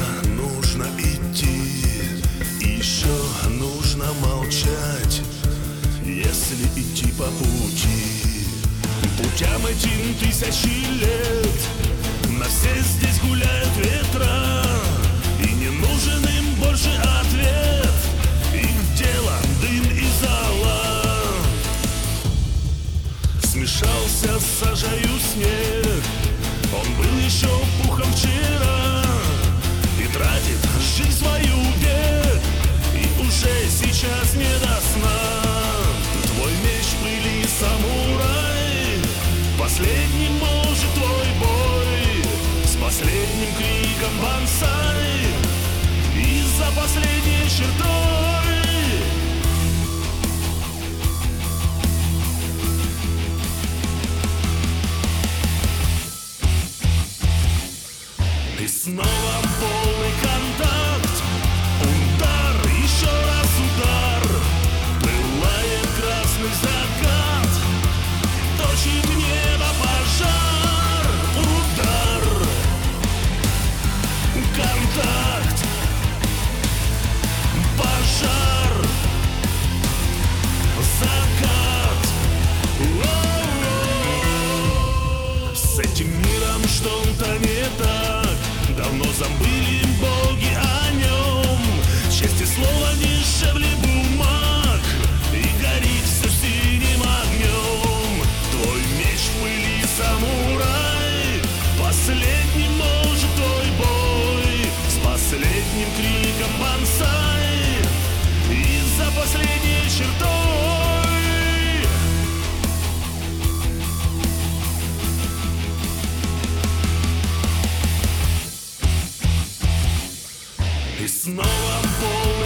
нужно идти, еще нужно молчать, если идти по пути. Путям этим тысячи лет, на все здесь гуляют ветра, и не нужен им больше ответ, их дело дым и зола. Смешался с сажаю снег, он был еще пухом вчера, и тратит жизнь свою бег, и уже сейчас не до сна. Твой меч в пыли, самурай, последний может твой бой, с последним криком бонсай, и за последней чертой. И снова полный контакт, удар, еще раз удар, пылает красный закат, точит небо пожар, удар, контакт, пожар, закат. С этим миром что-то не так, давно забыли боги о нем. Честь и слово дешевле бумаг, и горит все синим огнем. Твой меч в пыли, самурай, последний может твой бой, с последним криком бонсай, и за последней чертой. И снова бой.